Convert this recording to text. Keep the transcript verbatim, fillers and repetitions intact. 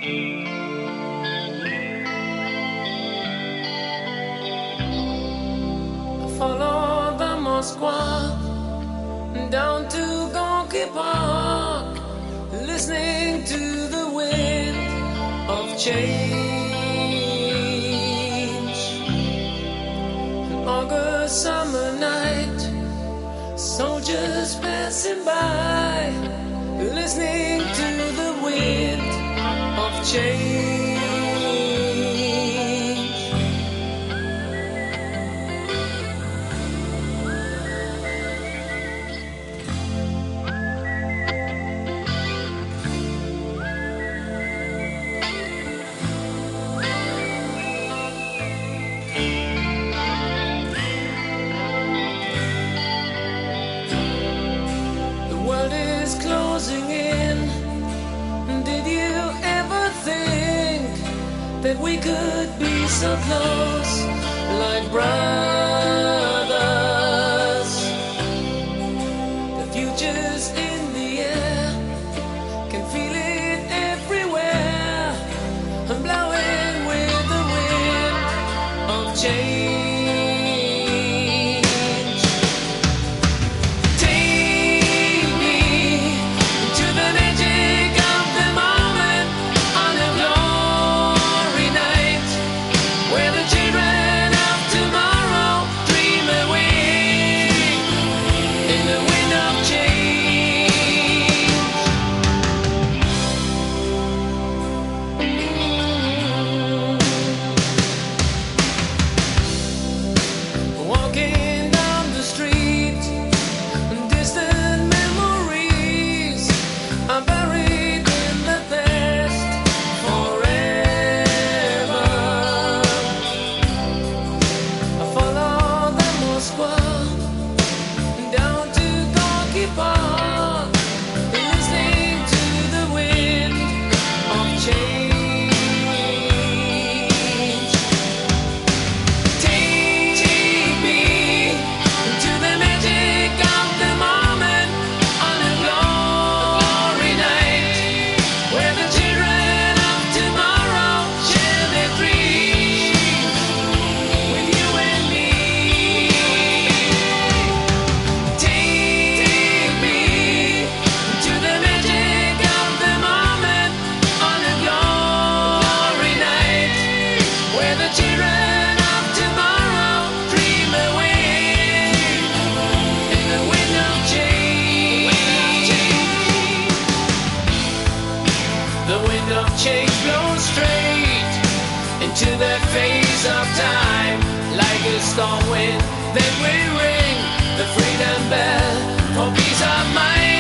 Follow the Moskva down to Gorky Park, listening to the wind of change. An August summer night, soldiers passing by, listening to the wind of change. Closing in. Did you ever think that we could be so close, like brothers? The future's in the air, can feel it everywhere. I'm blowing with the wind of change. Change blows straight into the face of time, like a storm wind. Then we ring the freedom bell for peace of mind.